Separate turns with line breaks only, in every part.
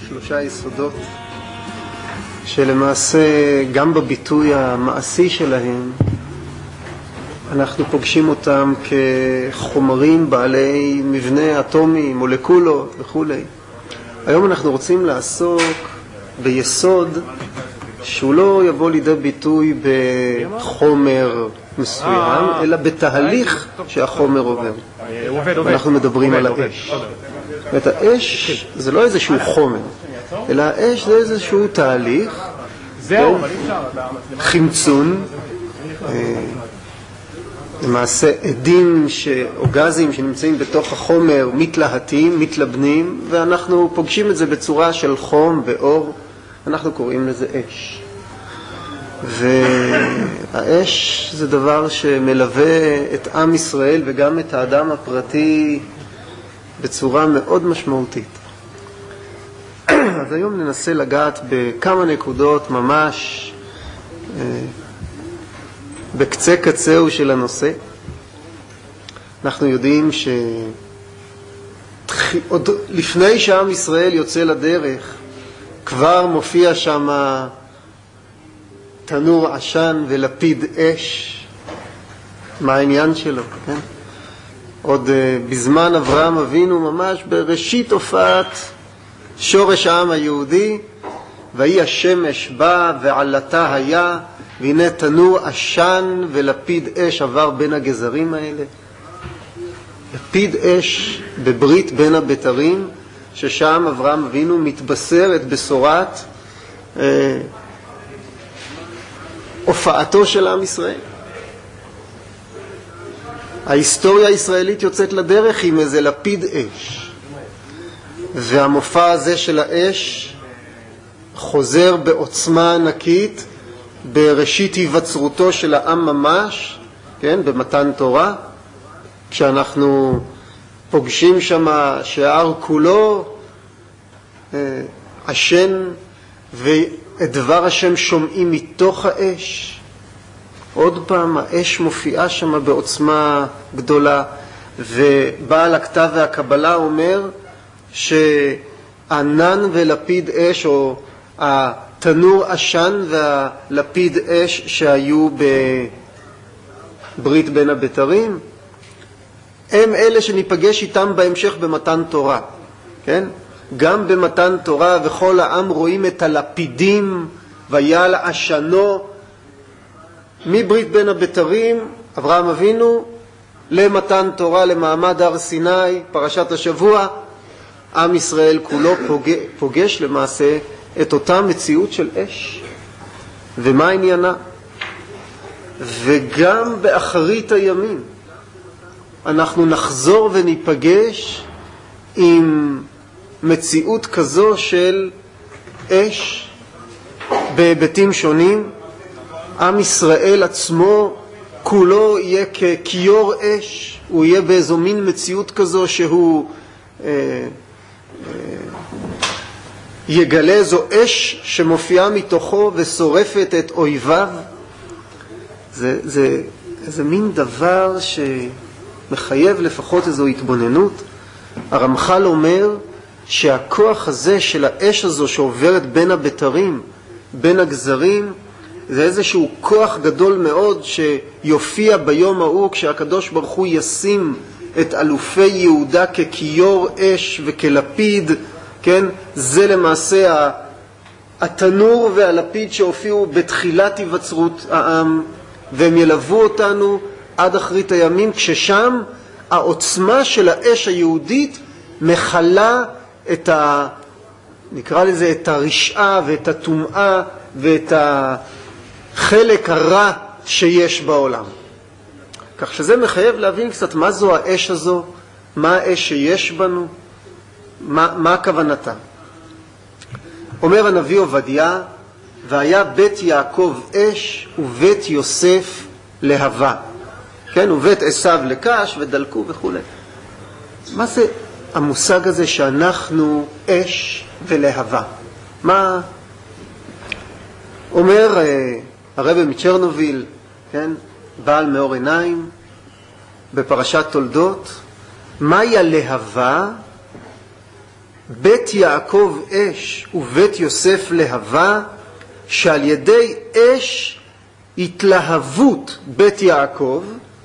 שלושה יסודות שלמעשה גם בביטוי המעשי שלהם אנחנו פוגשים אותם כחומרים בעלי מבנה אטומי, מולקולות וכו'. היום אנחנו רוצים לעסוק ביסוד שהוא לא יבוא לידי ביטוי בחומר מסוים, אלא בתהליך שהחומר עובר. אנחנו מדברים על האש. ואת האש זה לא איזשהו חומר, אלא האש זה איזשהו תהליך, חמצון, למעשה עדים או גזים שנמצאים בתוך החומר מתלהטים, מתלבנים, ואנחנו פוגשים את זה בצורה של חום ואור, אנחנו קוראים לזה אש. והאש זה דבר שמלווה את עם ישראל וגם את האדם הפרטי בצורה מאוד משמעותית. אז היום ננסה לגעת בכמה נקודות ממש בקצה קצהו של הנושא. אנחנו יודעים שעוד לפני שעם ישראל יוצא לדרך כבר מופיע שם תנור עשן ולפיד אש. מה העניין שלו? כן? עוד בזמן אברהם אבינו, ממש בראשית הופעת שורש העם היהודי, והיא השמש בא ועלתה היה, והנה תנור עשן ולפיד אש עבר בין הגזרים האלה. לפיד אש בברית בין הבתרים, ששם אברהם אבינו מתבשר את בשורת הופעתו של עם ישראל. ההיסטוריה הישראלית יוצאת לדרך עם איזה לפיד אש, והמופע הזה של האש חוזר בעוצמה ענקית בראשית היווצרותו של העם ממש, כן, במתן תורה, כשאנחנו פוגשים שם שההר כולו עשן ואת דבר השם שומעים מתוך האש. עוד פעם האש מופיעה שם בעוצמה גדולה, ובעל הכתב והקבלה אומר שענן ולפיד אש, או התנור עשן והלפיד אש שהיו בברית בין הבתרים, הם אלה שניפגש איתם בהמשך במתן תורה. כן? גם במתן תורה וכל העם רואים את הלפידים ויעל עשנו, מברית בין הבתרים, אברהם אבינו, למתן תורה, למעמד הר סיני, פרשת השבוע, עם ישראל כולו פוגש למעשה את אותה מציאות של אש. ומה עניינה? וגם באחרית הימים אנחנו נחזור וניפגש עם מציאות כזו של אש בהיבטים שונים. עם ישראל עצמו כולו יהיה ככיור אש, הוא יהיה באיזו מין מציאות כזו שהוא יגלה איזו אש שמופיעה מתוכו ושורפת את אויביו. זה מין דבר שמחייב לפחות איזו התבוננות. הרמח"ל אומר שהכוח הזה של האש הזו שעוברת בין הבתרים, בין הגזרים, זה איזשהו כוח גדול מאוד שיופיע ביום ההוא כשהקדוש ברוך הוא ישים את אלופי יהודה ככיור אש וכלפיד. כן? זה למעשה התנור והלפיד שהופיעו בתחילת היווצרות העם, והם ילוו אותנו עד אחרית הימים, כששם העוצמה של האש היהודית מחלה את נקרא לזה את הרשעה ואת הטומאה ואת החלק הרע שיש בעולם. כך שזה מחייב להבין קצת מה זו האש הזו, מה האש שיש בנו, מה כוונתה. אומר הנביא עובדיה, והיה בית יעקב אש ובית יוסף להבה. כן, ובית עשיו לקש ודלקו וכו'. מה זה המושג הזה שאנחנו אש ולהבה? מה אומר הרב מצ'רנוביל, כן, בעל מאור עיניים, בפרשת תולדות? מהי הלהבה? בית יעקב אש ובית יוסף להבה, שעל ידי אש התלהבות בית יעקב,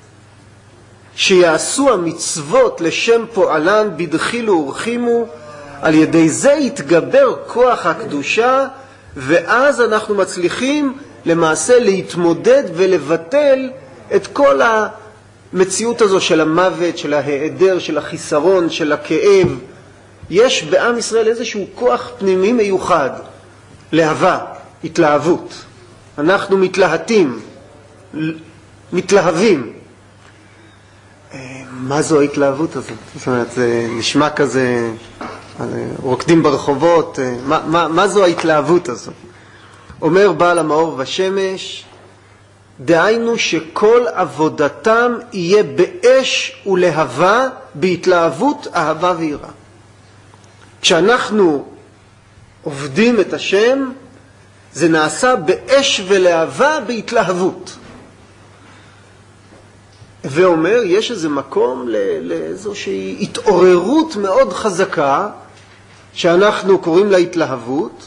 שיעשו המצוות לשם פועלן בדחילו ורחימו, על ידי זה יתגבר כוח הקדושה, ואז אנחנו מצליחים למעשה להתמודד ולבטל את כל המציאות הזו של המוות, של ההיעדר, של החיסרון, של הכאב. יש בעם ישראל איזשהו כוח פנימי מיוחד, להבה, התלהבות. אנחנו מתלהטים, מתלהבים. מה זו ההתלהבות הזאת? זאת אומרת, זה נשמע כזה, רוקדים ברחובות, מה זו ההתלהבות הזאת? אומר בעל המאור ושמש, דהיינו שכל עבודתם יהיה באש ולהבה, בהתלהבות, אהבה ויראה. כשאנחנו עובדים את השם, זה נעשה באש ולהבה, בהתלהבות. ואומר, יש איזה מקום לאיזושהי התעוררות מאוד חזקה, שאנחנו קוראים לה התלהבות,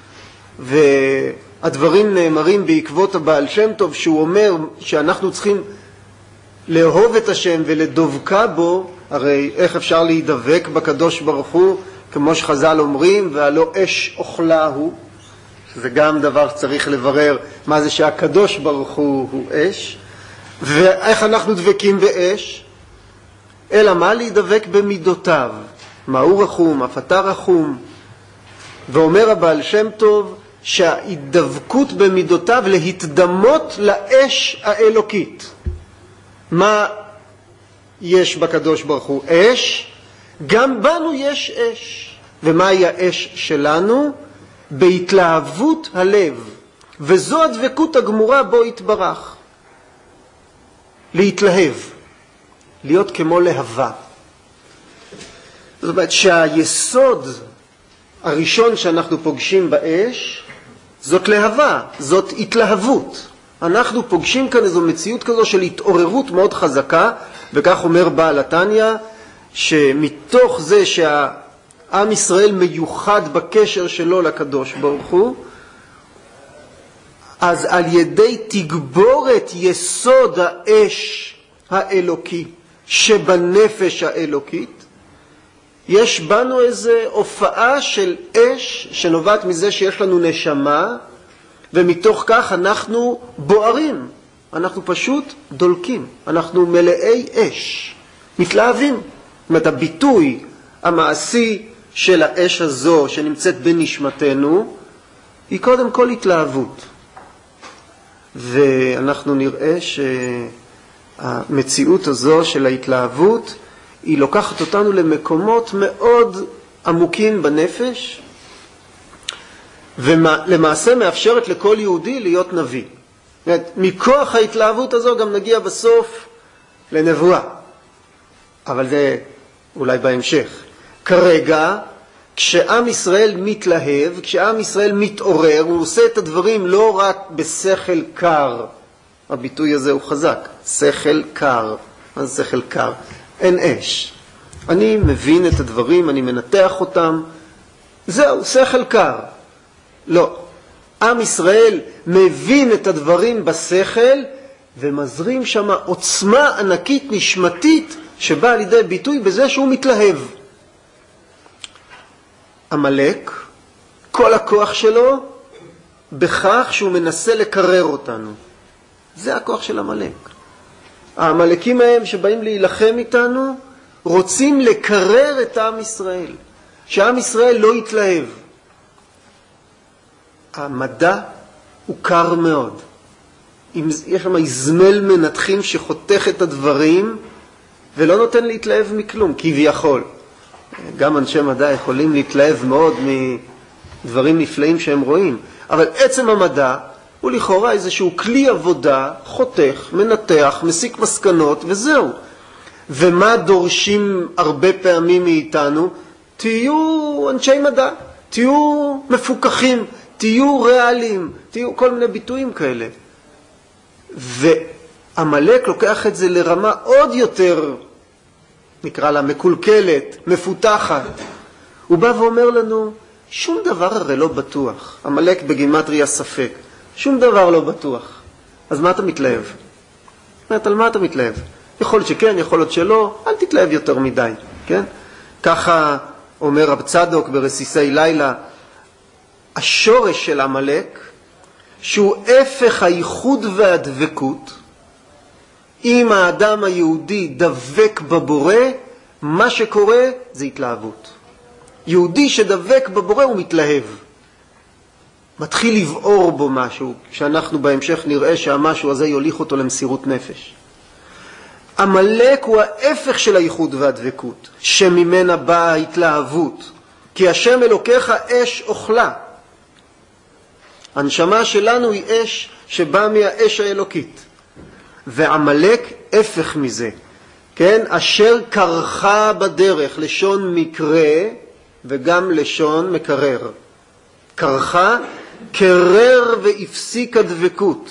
והדברים נאמרים בעקבות הבעל שם טוב, שהוא אומר שאנחנו צריכים לאהוב את השם ולדבקה בו. הרי איך אפשר להידבק בקדוש ברוך הוא, כמו שחז"ל אומרים, והלא אש אוכלה הוא, שזה גם דבר שצריך לברר מה זה שהקדוש ברוך הוא אש, ואיך אנחנו דבקים באש, אלא מה? להידבק במידותיו. מהו רחום, אף אתה רחום. ואומר הבעל שם טוב שההידבקות במידותיו להתדמות לאש האלוקית. מה יש בקדוש ברוך הוא? אש. גם בנו יש אש. ומהי האש שלנו? בהתלהבות הלב. וזו הדבקות הגמורה בו יתברך. להתלהב. להיות כמו להבה. זאת אומרת שהיסוד הראשון שאנחנו פוגשים באש, זאת להבה, זאת התלהבות. אנחנו פוגשים כאן איזו מציאות כזו של התעוררות מאוד חזקה, וכך אומר בעל התניא, שמתוך זה שהעם ישראל מיוחד בקשר שלו לקדוש ברוך הוא, אז על ידי תגבורת יסוד האש האלוקי שבנפש האלוקית, יש בנו איזו הופעה של אש שנובעת מזה שיש לנו נשמה, ומתוך כך אנחנו בוערים, אנחנו פשוט דולקים, אנחנו מלאי אש, מתלהבים. זאת אומרת, הביטוי המעשי של האש הזו שנמצאת בנשמתנו היא קודם כל התלהבות. ואנחנו נראה שהמציאות הזו של ההתלהבות היא לוקחת אותנו למקומות מאוד עמוקים בנפש, ולמעשה מאפשרת לכל יהודי להיות נביא. מכוח ההתלהבות הזו גם נגיע בסוף לנבואה. אבל זה אולי בהמשך. כרגע, כשעם ישראל מתלהב, כשעם ישראל מתעורר, הוא עושה את הדברים לא רק בשכל קר. הביטוי הזה הוא חזק. שכל קר. מה זה שכל קר? אין אש. אני מבין את הדברים, אני מנתח אותם. זהו, שכל קר. לא. עם ישראל מבין את הדברים בשכל, ומזרים שם עוצמה ענקית נשמתית, שבאה לידי ביטוי בזה שהוא מתלהב. המלאק, כל הכוח שלו, בכך שהוא מנסה לקרר אותנו. זה הכוח של המלאק. המלאקים ההם שבאים להילחם איתנו, רוצים לקרר את עם ישראל. שעם ישראל לא יתלהב. המדע הוא קר מאוד. יש שם איזמל מנתחים שחותך את הדברים, ולא נותן להתלהב מכלום, כביכול. גם אנשי מדע יכולים להתלהב מאוד מדברים נפלאים שהם רואים. אבל עצם המדע הוא לכאורה איזשהו כלי עבודה, חותך, מנתח, מסיק מסקנות, וזהו. ומה דורשים הרבה פעמים מאיתנו? תהיו אנשי מדע, תהיו מפוקחים, תהיו ריאליים, תהיו כל מיני ביטויים כאלה. והמלאק לוקח את זה לרמה עוד יותר, נקרא לה מקולקלת, מפותחת. הוא בא ואומר לנו, שום דבר הרי לא בטוח. עמלק בגימטריה ספק. שום דבר לא בטוח. אז מה אתה מתלהב? על מה אתה מתלהב? יכול להיות שכן, יכול להיות שלא, אל תתלהב יותר מדי, כן? ככה אומר רב צדוק ברסיסי לילה, השורש של עמלק, שהוא הפך הייחוד והדבקות, אם האדם היהודי דבק בבורא, מה שקורה זה התלהבות. יהודי שדבק בבורא הוא מתלהב. מתחיל לבעור בו משהו, שאנחנו בהמשך נראה שהמשהו הזה יוליך אותו למסירות נפש. עמלק הוא ההפך של הייחוד והדבקות, שממנה באה ההתלהבות. כי השם אלוקיך אש אוכלה. הנשמה שלנו היא אש שבאה מהאש האלוקית. ועמלק הפך מזה. כן? אשר קרחה בדרך, לשון מקרה וגם לשון מקרר. קרחה, קרר והפסיק הדבקות.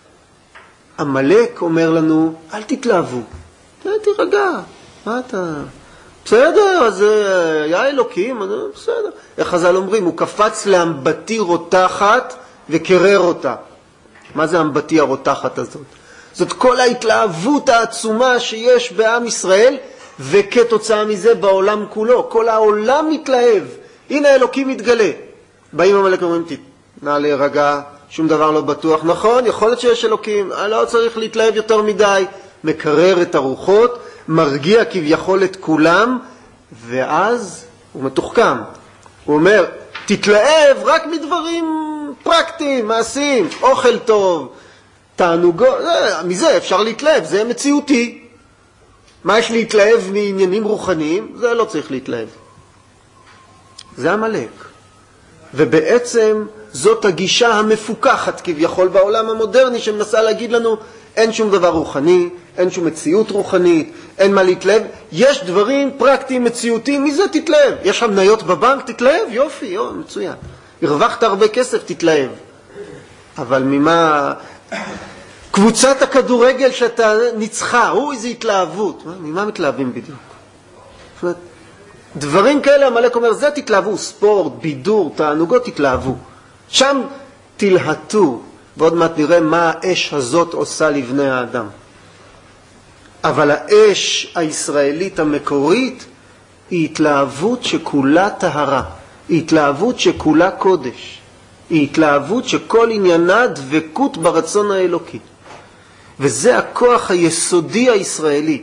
עמלק אומר לנו, אל תתלהבו, תירגע, מה אתה? בסדר, אז היה אלוקים, בסדר. איך חז"ל אומרים, הוא קפץ לאמבטי רותחת וקרר אותה. מה זה האמבטי הרותחת הזאת? זאת כל ההתלהבות העצומה שיש בעם ישראל, וכתוצאה מזה בעולם כולו. כל העולם מתלהב. הנה אלוקים מתגלה. באים עמלק ואומרים, נא להירגע, שום דבר לא בטוח. נכון, יכול להיות שיש אלוקים, לא צריך להתלהב יותר מדי. מקרר את הרוחות, מרגיע כביכול את כולם, ואז הוא מתוחכם. הוא אומר, תתלהב רק מדברים פרקטיים, מעשיים, אוכל טוב, תענוגות, מזה אפשר להתלהב, זה מציאותי. מה יש להתלהב מעניינים רוחניים? זה לא צריך להתלהב. זה עמלק. ובעצם זאת הגישה המפוקחת כביכול בעולם המודרני, שמנסה להגיד לנו, אין שום דבר רוחני, אין שום מציאות רוחנית, אין מה להתלהב. יש דברים פרקטיים, מציאותיים, מזה תתלהב. יש המניות בבנק, תתלהב, יופי, מצוין. הרווחת הרבה כסף, תתלהב. אבל ממה... קבוצת הכדורגל שאתה ניצחה, איזו התלהבות. ממה מתלהבים בדיוק? זאת אומרת, דברים כאלה, עמלק אומר, זה תתלהבו, ספורט, בידור, תענוגות, תתלהבו. שם תלהטו, ועוד מעט נראה מה האש הזאת עושה לבני האדם. אבל האש הישראלית המקורית היא התלהבות שכולה טהרה, היא התלהבות שכולה קודש, היא התלהבות שכל עניינה דבקות ברצון האלוקי. וזה הכוח היסודי הישראלי.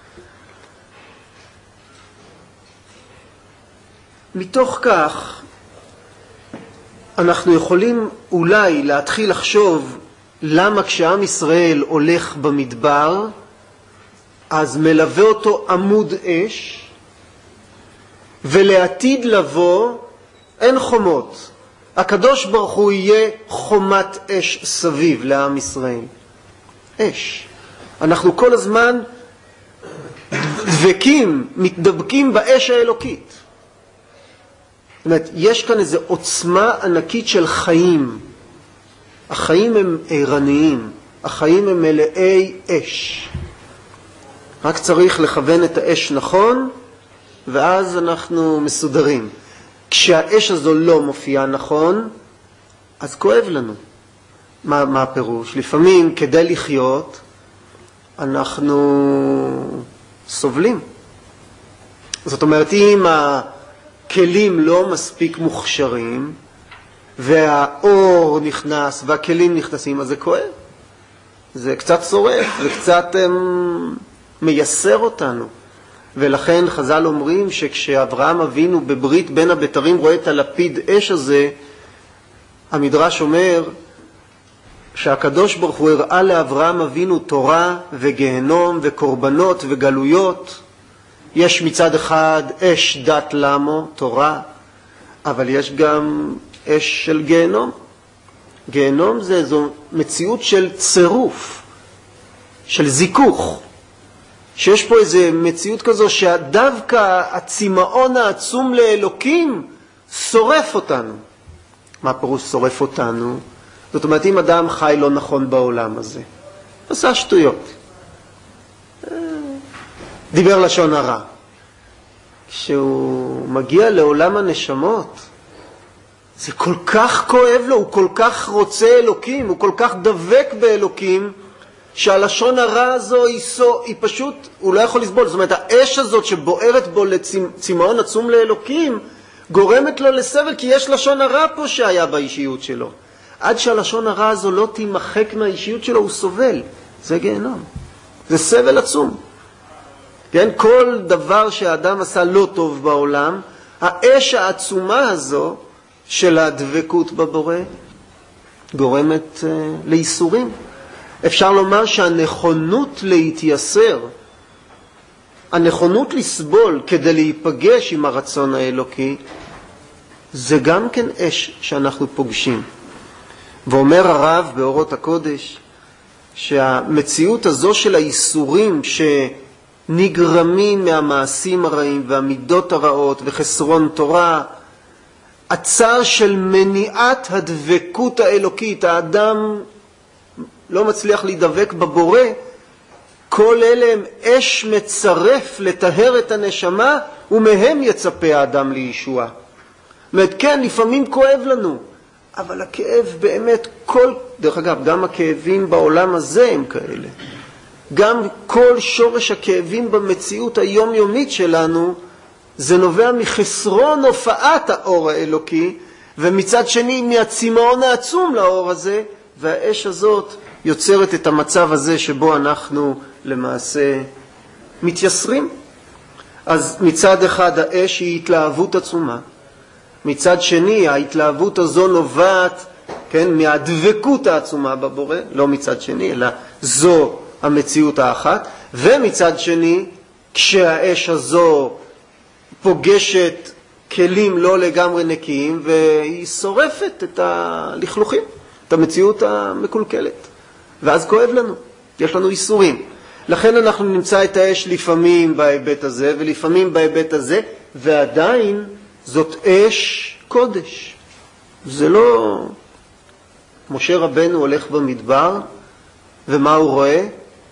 מתוך כך אנחנו יכולים אולי להתחיל לחשוב למה כשעם ישראל הולך במדבר אז מלווה אותו עמוד אש, ולעתיד לבוא אין חומות. הקדוש ברוך הוא יהיה חומת אש סביב לעם ישראל. אש. אנחנו כל הזמן דבקים, מתדבקים באש האלוקית. זאת אומרת, יש כאן איזו עוצמה ענקית של חיים. החיים הם ערניים, החיים הם מלאי אש. רק צריך לכוון את האש נכון, ואז אנחנו מסודרים. כשהאש הזו לא מופיעה נכון, אז כואב לנו. מה הפירוש? לפעמים כדי לחיות, אנחנו סובלים. זאת אומרת, אם הכלים לא מספיק מוכשרים, והאור נכנס והכלים נכנסים, אז זה כואב. זה קצת שורף, זה קצת מייסר אותנו. ולכן חז"ל אומרים שכשאברהם אבינו בברית בין הבתרים רואה את הלפיד אש הזה, המדרש אומר שהקדוש ברוך הוא הראה לאברהם אבינו תורה וגיהנום וקורבנות וגלויות. יש מצד אחד אש דת למו, תורה, אבל יש גם אש של גיהנום. גיהנום זה זו מציאות של צירוף, של זיכוך. שיש פה איזו מציאות כזו שדווקא הצמאון העצום לאלוקים שורף אותנו. מה פירוש שורף אותנו? זאת אומרת, אם אדם חי לא נכון בעולם הזה, עשה שטויות, דיבר לשון הרע, שהוא מגיע לעולם הנשמות, זה כל כך כואב לו, הוא כל כך רוצה אלוקים, הוא כל כך דבק באלוקים, שהלשון הרע הזו היא פשוט, הוא לא יכול לסבול. זאת אומרת, האש הזאת שבוערת בו לצמאון עצום לאלוקים, גורמת לו לסבל, כי יש לשון הרע פה שהיה באישיות שלו. עד שהלשון הרע הזו לא תימחק מהאישיות שלו, הוא סובל. זה גיהנום. זה סבל עצום. כן? כל דבר שהאדם עשה לא טוב בעולם, האש העצומה הזו של הדבקות בבורא גורמת לאיסורים. אפשר לומר שהנכונות להתייסר, הנכונות לסבול כדי להיפגש עם הרצון האלוקי, זה גם כן אש שאנחנו פוגשים. ואומר הרב באורות הקודש, שהמציאות הזו של האיסורים שנגרמים מהמעשים הרעים והמידות הרעות וחסרון תורה, הצער של מניעת הדבקות האלוקית, האדם לא מצליח להידבק בבורא, כל אלה הם אש מצרף לטהר את הנשמה, ומהם יצפה האדם לישועה. זאת אומרת, כן, לפעמים כואב לנו, אבל הכאב באמת דרך אגב, גם הכאבים בעולם הזה הם כאלה. גם כל שורש הכאבים במציאות היומיומית שלנו, זה נובע מחסרון הופעת האור האלוקי, ומצד שני מהצמאון העצום לאור הזה, והאש הזאת יוצרת את המצב הזה שבו אנחנו למעשה מתייסרים. אז מצד אחד האש היא התלהבות עצומה, מצד שני ההתלהבות הזו נובעת, כן, מהדבקות העצומה בבורא, לא מצד שני, אלא זו המציאות האחת, ומצד שני כשהאש הזו פוגשת כלים לא לגמרי נקיים, והיא שורפת את הלכלוכים, את המציאות המקולקלת. ואז כואב לנו, יש לנו איסורים. לכן אנחנו נמצא את האש לפעמים בהיבט הזה ולפעמים בהיבט הזה, ועדיין זאת אש קודש. זה לא... משה רבנו הולך במדבר, ומה הוא רואה?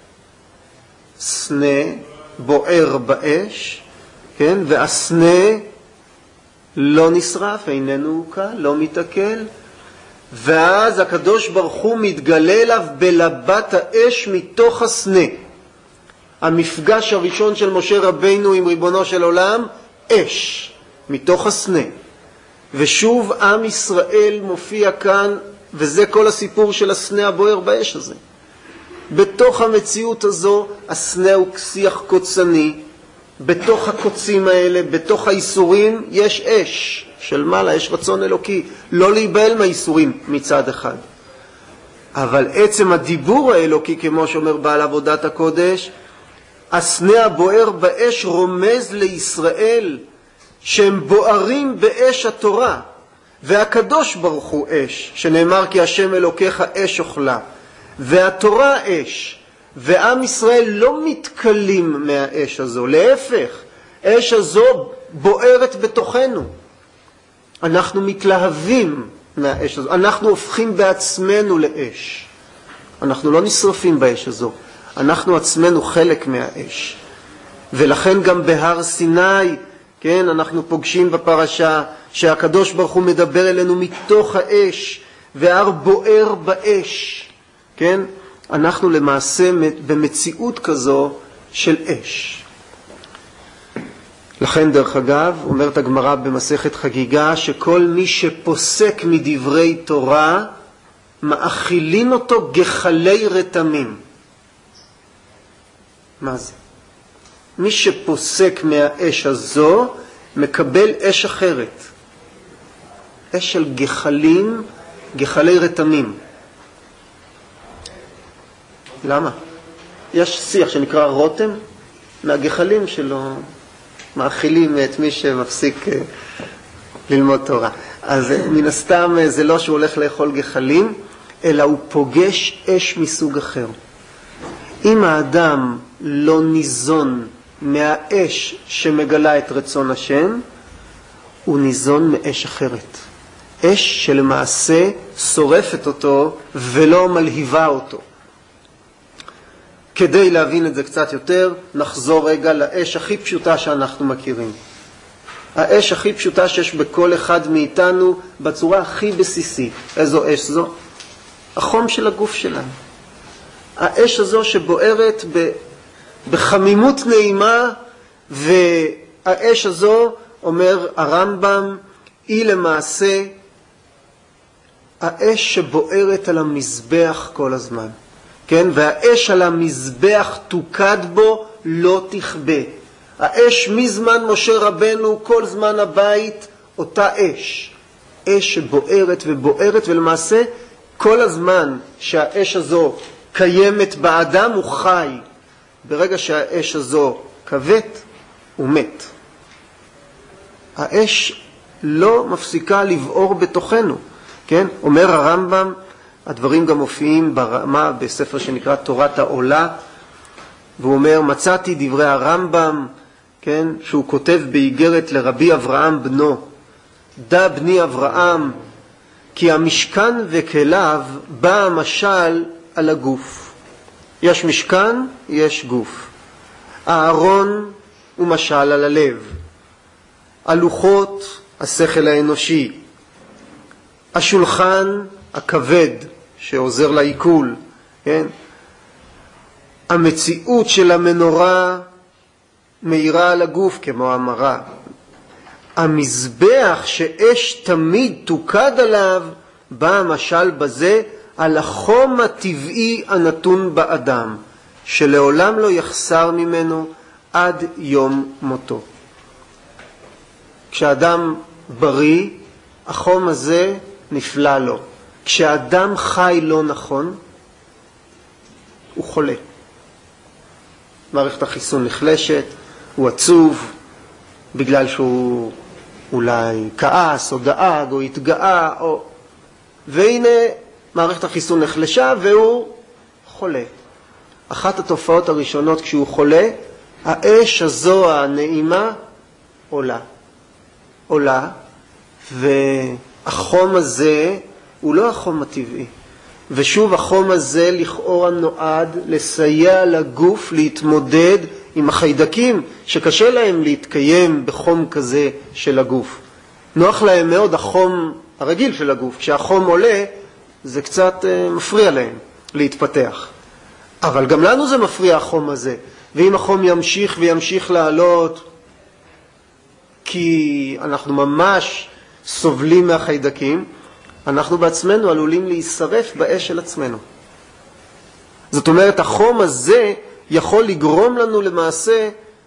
סנה בוער באש, כן? והסנה לא נשרף, איננו קל, לא מתעכל. ואז הקדוש ברוך הוא מתגלה אליו בלבת האש מתוך הסנה. המפגש הראשון של משה רבנו עם ריבונו של עולם, אש מתוך הסנה. ושוב עם ישראל מופיע כאן, וזה כל הסיפור של הסנה הבוער באש הזה. בתוך המציאות הזו, הסנה הוא שיח קוצני. בתוך הקוצים האלה, בתוך האיסורים, יש אש של מעלה, יש רצון אלוקי. לא להיבהל מהאיסורים מצד אחד. אבל עצם הדיבור האלוקי, כמו שאומר בעל עבודת הקודש, הסנה הבוער באש רומז לישראל שהם בוערים באש התורה, והקדוש ברוך הוא אש, שנאמר כי השם אלוקיך אש אוכלה, והתורה אש, ועם ישראל לא מתקלים מהאש הזו, להפך, אש הזו בוערת בתוכנו. אנחנו מתלהבים מהאש הזו, אנחנו הופכים בעצמנו לאש. אנחנו לא נשרפים באש הזו, אנחנו עצמנו חלק מהאש. ולכן גם בהר סיני, כן, אנחנו פוגשים בפרשה שהקדוש ברוך הוא מדבר אלינו מתוך האש, והר בוער באש. כן? אנחנו למעשה במציאות כזו של אש. לכן דרך אגב, אומרת הגמרא במסכת חגיגה, שכל מי שפוסק מדברי תורה, מאכילים אותו גחלי רתמים. מה זה? מי שפוסק מהאש הזו, מקבל אש אחרת. אש של גחלים, גחלי רתמים. למה? יש שיח שנקרא רותם, מהגחלים שלו מאכילים את מי שמפסיק ללמוד תורה. אז מן הסתם זה לא שהוא הולך לאכול גחלים, אלא הוא פוגש אש מסוג אחר. אם האדם לא ניזון מהאש שמגלה את רצון השם, הוא ניזון מאש אחרת. אש שלמעשה שורפת אותו ולא מלהיבה אותו. כדי להבין את זה קצת יותר, נחזור רגע לאש הכי פשוטה שאנחנו מכירים. האש הכי פשוטה שיש בכל אחד מאיתנו, בצורה הכי בסיסית. איזו אש זו? החום של הגוף שלנו. האש הזו שבוערת בחמימות נעימה, והאש הזו, אומר הרמב"ם, היא למעשה האש שבוערת על המזבח כל הזמן. כן? והאש על המזבח תוקד בו לא תכבה. האש מזמן משה רבנו, כל זמן הבית, אותה אש. אש שבוערת ובוערת, ולמעשה כל הזמן שהאש הזו קיימת באדם הוא חי. ברגע שהאש הזו כבד, הוא מת. האש לא מפסיקה לבעור בתוכנו. כן? אומר הרמב"ם, הדברים גם מופיעים ברמה בספר שנקרא תורת העולה, והוא אומר, מצאתי דברי הרמב"ם, כן? שהוא כותב באיגרת לרבי אברהם בנו, דע בני אברהם, כי המשכן וכליו בא המשל על הגוף. יש משכן, יש גוף. הארון הוא משל על הלב. הלוחות, השכל האנושי. השולחן, הכבד, שעוזר לעיכול. כן? המציאות של המנורה מאירה על הגוף כמו המראה. המזבח שאש תמיד תוקד עליו, בא המשל בזה על החום הטבעי הנתון באדם, שלעולם לא יחסר ממנו עד יום מותו. כשאדם בריא, החום הזה נפלא לו. כשאדם חי לא נכון, הוא חולה. מערכת החיסון נחלשת, הוא עצוב, בגלל שהוא אולי כעס או דאג או התגאה, והנה מערכת החיסון נחלשה והוא חולה. אחת התופעות הראשונות כשהוא חולה, האש הזו הנעימה עולה, והחום הזה הוא לא החום הטבעי. ושוב החום הזה לכאורה נועד לסייע לגוף להתמודד עם החיידקים שקשה להם להתקיים בחום כזה של הגוף. נוח להם מאוד החום הרגיל של הגוף. כשהחום עולה זה קצת מפריע להם להתפתח. אבל גם לנו זה מפריע החום הזה. ואם החום ימשיך וימשיך לעלות, כי אנחנו ממש סובלים מהחיידקים, אנחנו בעצמנו עלולים להישרף באש של עצמנו. זאת אומרת, החום הזה יכול לגרום לנו למעשה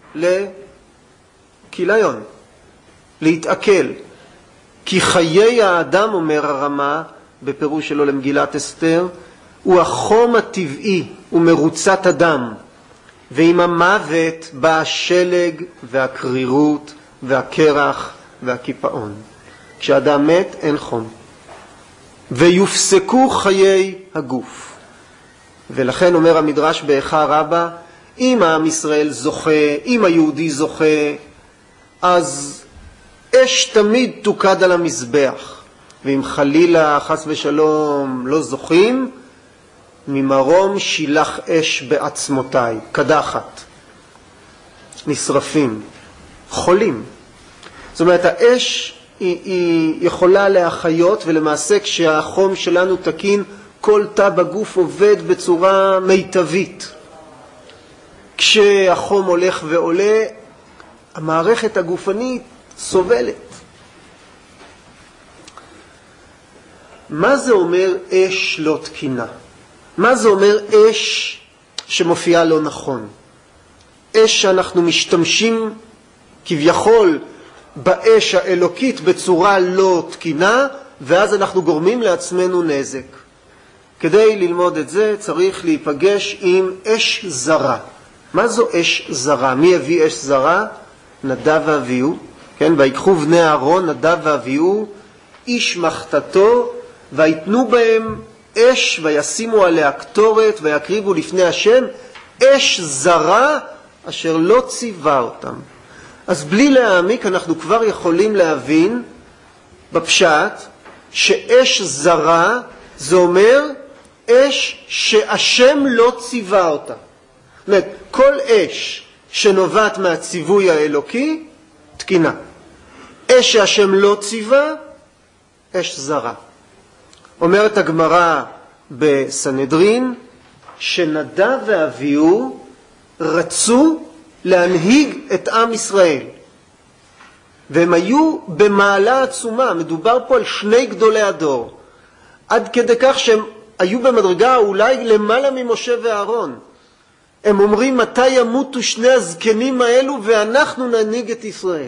לכיליון, להתעכל. כי חיי האדם, אומר הרמה, בפירוש שלו למגילת אסתר, הוא החום הטבעי, הוא מרוצת הדם. ועם המוות בא השלג והקרירות והקרח והקיפאון. כשאדם מת אין חום. ויופסקו חיי הגוף. ולכן אומר המדרש באיכה רבה, אם העם ישראל זוכה, אם היהודי זוכה, אז אש תמיד תוקד על המזבח. ואם חלילה חס ושלום לא זוכים, ממרום שילח אש בעצמותיי, קדחת. נשרפים, חולים. זאת אומרת, האש היא יכולה להחיות, ולמעשה כשהחום שלנו תקין, כל תא בגוף עובד בצורה מיטבית. כשהחום הולך ועולה, המערכת הגופנית סובלת. מה זה אומר אש לא תקינה? מה זה אומר אש שמופיעה לא נכון? אש שאנחנו משתמשים כביכול באש האלוקית בצורה לא תקינה, ואז אנחנו גורמים לעצמנו נזק. כדי ללמוד את זה צריך להיפגש עם אש זרה. מה זו אש זרה? מי הביא אש זרה? נדב ואביהו. כן, ויקחו בני אהרון נדב ואביהו איש מחתתו, ויתנו בהם אש וישימו עליה קטורת ויקריבו לפני השם אש זרה אשר לא ציווה אותם. אז בלי להעמיק אנחנו כבר יכולים להבין בפשט שאש זרה זה אומר אש שהשם לא ציווה אותה. זאת אומרת, כל אש שנובעת מהציווי האלוקי תקינה. אש שהשם לא ציווה, אש זרה. אומרת הגמרא בסנהדרין, שנדב ואביהו רצו להנהיג את עם ישראל. והם היו במעלה עצומה, מדובר פה על שני גדולי הדור. עד כדי כך שהם היו במדרגה אולי למעלה ממשה ואהרון. הם אומרים, מתי ימותו שני הזקנים האלו ואנחנו ננהיג את ישראל.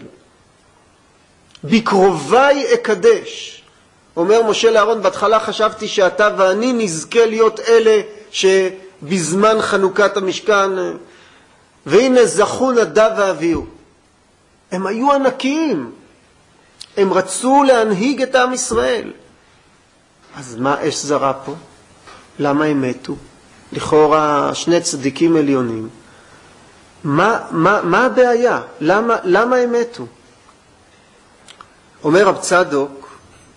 בקרובי אקדש. אומר משה לאהרון, בהתחלה חשבתי שאתה ואני נזכה להיות אלה שבזמן חנוכת המשכן, והנה זכו נדב ואביהו. הם היו ענקיים. הם רצו להנהיג את עם ישראל. אז מה אש זרה פה? למה הם מתו? לכאורה שני צדיקים עליונים. מה הבעיה? למה הם מתו? אומר רב צדוק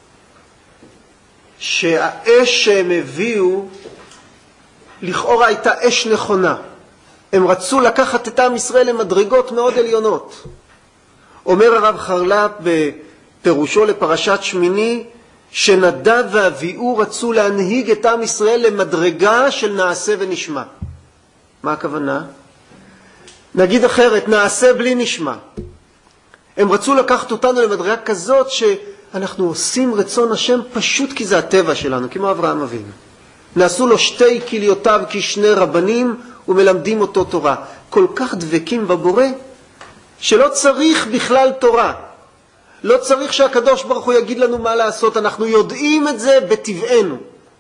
שהאש שהם הביאו לכאורה הייתה אש נכונה. הם רצו לקחת את עם ישראל למדרגות מאוד עליונות. אומר הרב חרל"פ בפירושו לפרשת שמיני, שנדב ואביהו רצו להנהיג את עם ישראל למדרגה של נעשה ונשמע. מה הכוונה? נגיד אחרת, נעשה בלי נשמע. הם רצו לקחת אותנו למדרגה כזאת שאנחנו עושים רצון השם פשוט כי זה הטבע שלנו, כמו אברהם אבינו. נעשו לו שתי כליותיו כשני רבנים ומלמדים אותו תורה. כל כך דבקים בבורא שלא צריך בכלל תורה. לא צריך שהקדוש ברוך הוא יגיד לנו מה לעשות, אנחנו יודעים את זה בטבענו.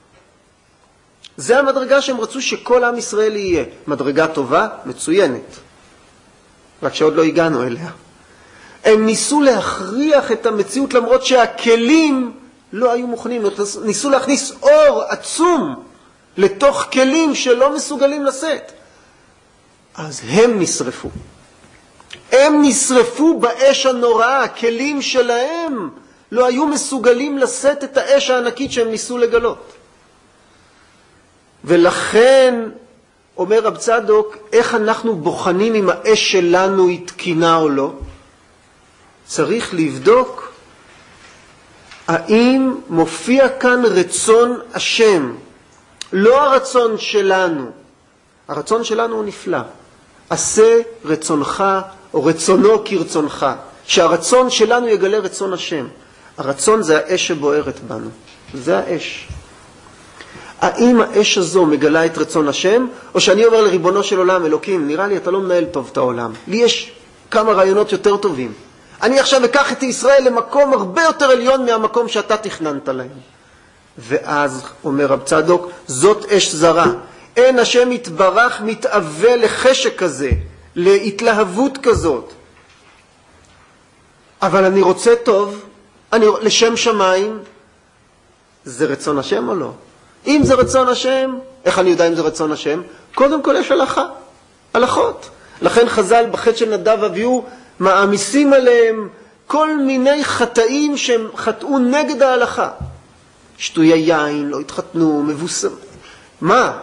זה המדרגה שהם רצו שכל עם ישראל יהיה. מדרגה טובה, מצוינת. רק שעוד לא הגענו אליה. הם ניסו להכריח את המציאות למרות שהכלים לא היו מוכנים. ניסו להכניס אור עצום לתוך כלים שלא מסוגלים לשאת. אז הם נשרפו. הם נשרפו באש הנוראה, הכלים שלהם לא היו מסוגלים לשאת את האש הענקית שהם ניסו לגלות. ולכן, אומר רב צדוק, איך אנחנו בוחנים אם האש שלנו היא תקינה או לא? צריך לבדוק האם מופיע כאן רצון השם, לא הרצון שלנו. הרצון שלנו הוא נפלא. עשה רצונך או רצונו כרצונך. שהרצון שלנו יגלה רצון השם. הרצון זה האש שבוערת בנו. זה האש. האם האש הזו מגלה את רצון השם, או שאני אומר לריבונו של עולם, אלוקים, נראה לי אתה לא מנהל טוב את העולם. לי יש כמה רעיונות יותר טובים. אני עכשיו אקח את ישראל למקום הרבה יותר עליון מהמקום שאתה תכננת להם. ואז אומר רב צדוק, זאת אש זרה. אין השם יתברך מתאווה לחשק כזה, להתלהבות כזאת. אבל אני רוצה טוב, לשם שמיים, זה רצון השם או לא? אם זה רצון השם, איך אני יודע אם זה רצון השם? קודם כל יש הלכות. לכן חז"ל בחטא של נדב ואביהו מעמיסים עליהם כל מיני חטאים שהם חטאו נגד ההלכה. שתויי יין, לא התחתנו, מבוסם. מה?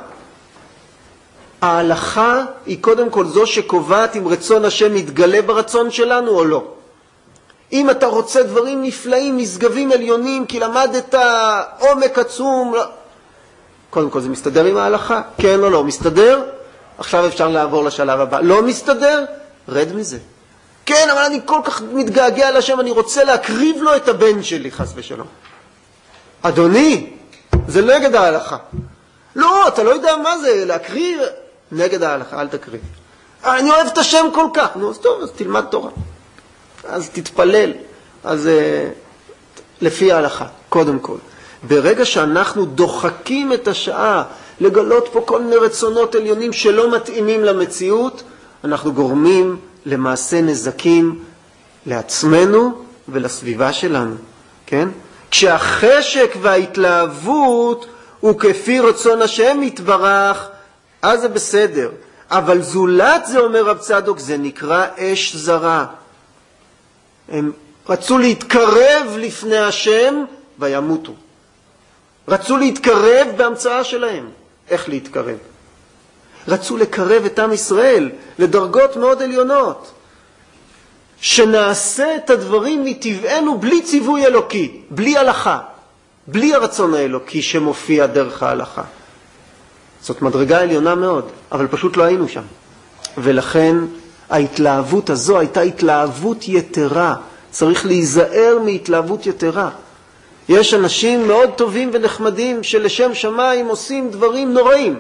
ההלכה היא קודם כל זו שקובעת אם רצון השם מתגלה ברצון שלנו או לא. אם אתה רוצה דברים נפלאים, נשגבים עליונים, כי למדת עומק עצום, לא. קודם כל זה מסתדר עם ההלכה? כן או לא? מסתדר? עכשיו אפשר לעבור לשלב הבא. לא מסתדר? רד מזה. כן, אבל אני כל כך מתגעגע על השם, אני רוצה להקריב לו את הבן שלי, חס ושלום. אדוני, זה נגד ההלכה. לא, אתה לא יודע מה זה, להקריב נגד ההלכה, אל תקריב. אני אוהב את השם כל כך. נו, אז טוב, אז תלמד תורה. אז תתפלל. אז לפי ההלכה, קודם כל. ברגע שאנחנו דוחקים את השעה לגלות פה כל מיני רצונות עליונים שלא מתאימים למציאות, אנחנו גורמים למעשה נזקים לעצמנו ולסביבה שלנו, כן? כשהחשק וההתלהבות הוא כפי רצון השם יתברך, אז זה בסדר. אבל זולת זה, אומר רב צדוק, זה נקרא אש זרה. הם רצו להתקרב לפני השם וימותו. רצו להתקרב בהמצאה שלהם. איך להתקרב? רצו לקרב את עם ישראל לדרגות מאוד עליונות. שנעשה את הדברים מטבענו בלי ציווי אלוקי, בלי הלכה, בלי הרצון האלוקי שמופיע דרך ההלכה. זאת מדרגה עליונה מאוד, אבל פשוט לא היינו שם. ולכן ההתלהבות הזו הייתה התלהבות יתרה. צריך להיזהר מהתלהבות יתרה. יש אנשים מאוד טובים ונחמדים שלשם שמיים עושים דברים נוראים.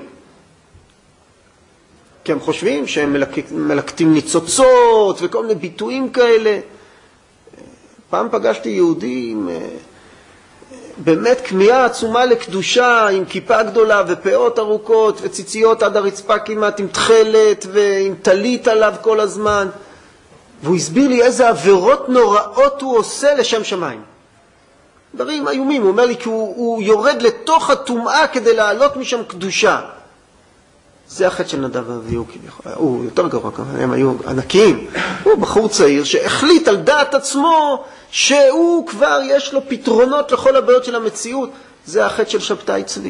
כי הם חושבים שהם מלקטים ניצוצות וכל מיני ביטויים כאלה. פעם פגשתי יהודים באמת כמיהה עצומה לקדושה, עם כיפה גדולה ופאות ארוכות וציציות עד הרצפה כמעט, עם תחלת ועם טלית עליו כל הזמן. והוא הסביר לי איזה עבירות נוראות הוא עושה לשם שמיים. דברים איומים. הוא אומר לי כי הוא יורד לתוך הטומאה כדי לעלות משם קדושה. זה החטא של נדב ואביהו כביכול. הוא יותר גרוע, הם היו ענקיים. הוא בחור צעיר שהחליט על דעת עצמו שהוא כבר יש לו פתרונות לכל הבעיות של המציאות. זה החטא של שבתאי צבי.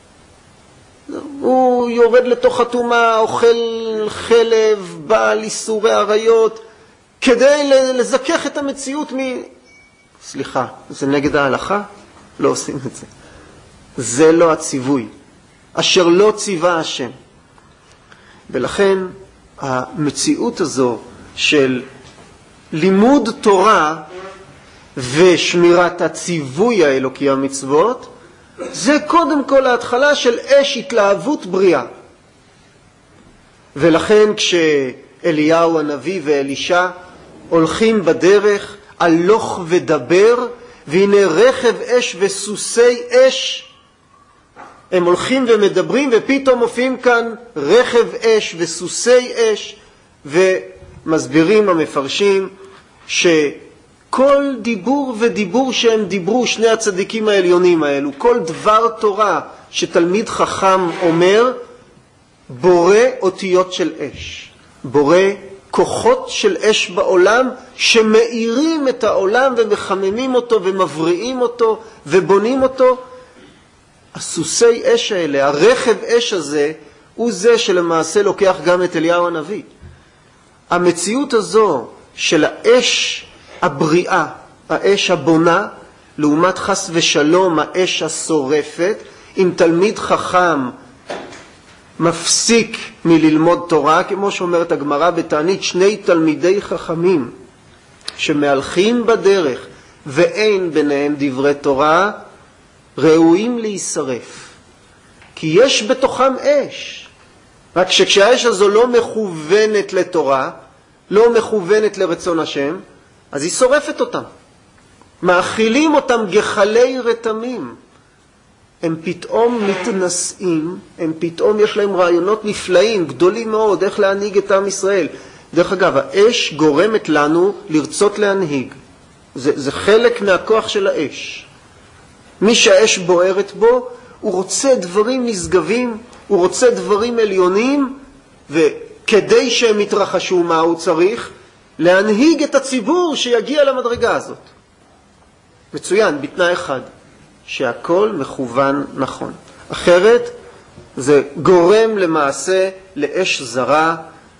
הוא יורד לתוך הטומאה, אוכל חלב, בעל איסורי עריות, כדי לזכך את המציאות סליחה, זה נגד ההלכה? לא עושים את זה. זה לא הציווי. אשר לא ציווה השם. ולכן המציאות הזו של לימוד תורה ושמירת הציווי האלוקי המצוות, זה קודם כל ההתחלה של אש התלהבות בריאה. ולכן כשאליהו הנביא ואלישע הולכים בדרך, הלוך ודבר, והנה רכב אש וסוסי אש, הם הולכים ומדברים, ופתאום מופיעים כאן רכב אש וסוסי אש, ומסבירים המפרשים שכל דיבור ודיבור שהם דיברו, שני הצדיקים העליונים האלו, כל דבר תורה שתלמיד חכם אומר, בורא אותיות של אש, בורא כוחות של אש בעולם שמאירים את העולם ומחממים אותו ומבריאים אותו ובונים אותו. הסוסי אש האלה, הרכב אש הזה, הוא זה שלמעשה לוקח גם את אליהו הנביא. המציאות הזו של האש הבריאה, האש הבונה, לעומת חס ושלום האש השורפת, אם תלמיד חכם מפסיק מללמוד תורה, כמו שאומרת הגמרא בתענית, שני תלמידי חכמים שמהלכים בדרך ואין ביניהם דברי תורה, ראויים להישרף. כי יש בתוכם אש. רק שכשהאש הזו לא מכוונת לתורה, לא מכוונת לרצון השם, אז היא שורפת אותם. מאכילים אותם גחלי רתמים. הם פתאום מתנסים, הם פתאום יש להם רעיונות נפלאים, גדולים מאוד, איך להנהיג את עם ישראל. דרך אגב, האש גורמת לנו לרצות להנהיג. זה חלק מהכוח של האש. מי שהאש בוערת בו, הוא רוצה דברים נשגבים, הוא רוצה דברים עליונים, וכדי שהם יתרחשו מה הוא צריך? להנהיג את הציבור שיגיע למדרגה הזאת. מצוין, בתנאי אחד. שהכל מכוון נכון. אחרת זה גורם למעשה לאש זרה,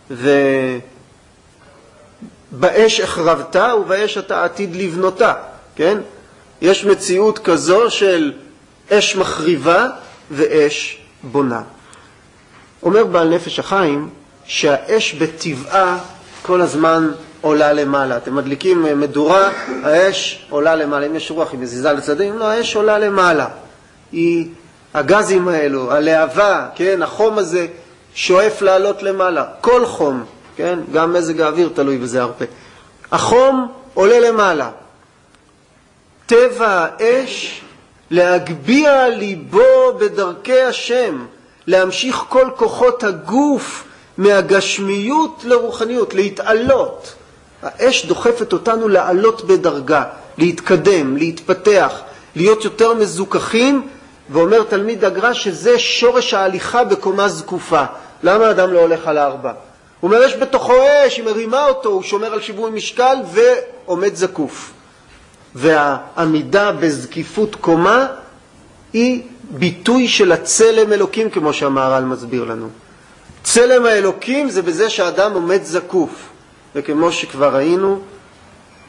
ובאש החרבתה ובאש אתה עתיד לבנותה, כן? יש מציאות כזו של אש מחריבה ואש בונה. אומר בעל נפש החיים שהאש בטבעה כל הזמן עולה למעלה. אתם מדליקים מדורה, האש עולה למעלה. אם יש רוח, היא מזיזה לצדדים, לא, האש עולה למעלה. הגזים האלו, הלהבה, כן, החום הזה שואף לעלות למעלה. כל חום, כן, גם מזג האוויר תלוי בזה הרבה. החום עולה למעלה. טבע האש להגביע ליבו בדרכי השם, להמשיך כל כוחות הגוף מהגשמיות לרוחניות, להתעלות. האש דוחפת אותנו לעלות בדרגה, להתקדם, להתפתח, להיות יותר מזוכחים, ואומר תלמיד הגר"א שזה שורש ההליכה בקומה זקופה. למה האדם לא הולך על 4? הוא אומר יש בתוכו אש, היא מרימה אותו, הוא שומר על שיווי משקל ועומד זקוף. והעמידה בזקיפות קומה היא ביטוי של הצלם אלוקים, כמו שהמהר"ל מסביר לנו. צלם האלוקים זה בזה שהאדם עומד זקוף. וכמו שכבר ראינו,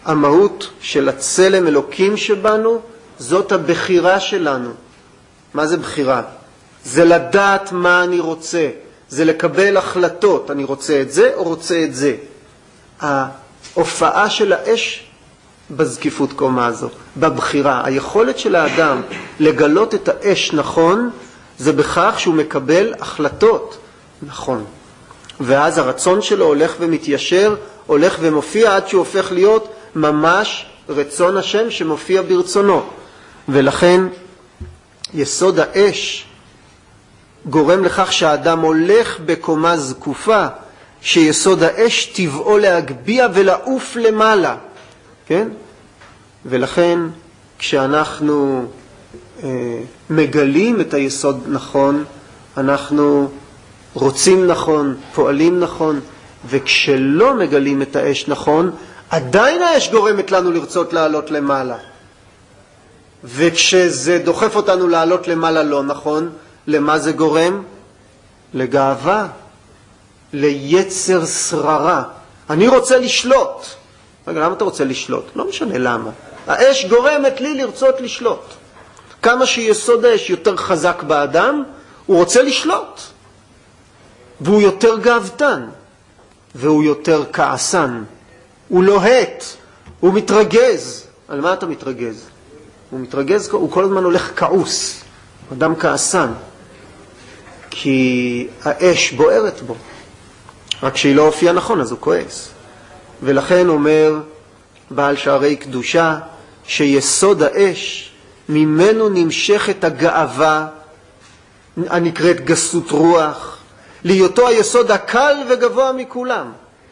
המהות של הצלם אלוקים שבנו, זאת הבחירה שלנו. מה זה בחירה? זה לדעת מה אני רוצה, זה לקבל החלטות, אני רוצה את זה או רוצה את זה. ההופעה של האש בזקיפות קומה הזו, בבחירה, היכולת של האדם לגלות את האש נכון, זה בכך שהוא מקבל החלטות נכון. ואז הרצון שלו הולך ומתיישר, הולך ומופיע עד שהוא הופך להיות ממש רצון השם שמופיע ברצונו. ולכן יסוד האש גורם לכך שהאדם הולך בקומה זקופה, שיסוד האש טבעו להגביה ולעוף למעלה. כן? ולכן כשאנחנו מגלים את היסוד נכון, אנחנו רוצים נכון, פועלים נכון, וכשלא מגלים את האש נכון, עדיין האש גורמת לנו לרצות לעלות למעלה. וכשזה דוחף אותנו לעלות למעלה לא נכון, למה זה גורם? לגאווה, ליצר שררה. אני רוצה לשלוט. רגע, למה אתה רוצה לשלוט? לא משנה למה. האש גורמת לי לרצות לשלוט. כמה שיסוד האש יותר חזק באדם, הוא רוצה לשלוט. והוא יותר גאוותן. והוא יותר כעסן. הוא לוהט. הוא מתרגז. על מה אתה מתרגז? הוא מתרגז, הוא כל הזמן הולך כעוס. אדם כעסן. כי האש בוערת בו. רק שהיא לא הופיעה נכון, אז הוא כועס. ולכן אומר בעל שערי קדושה, שיסוד האש, ממנו נמשכת הגאווה, הנקראת גסות רוח, להיותו היסוד הקל וגבוה מכולם.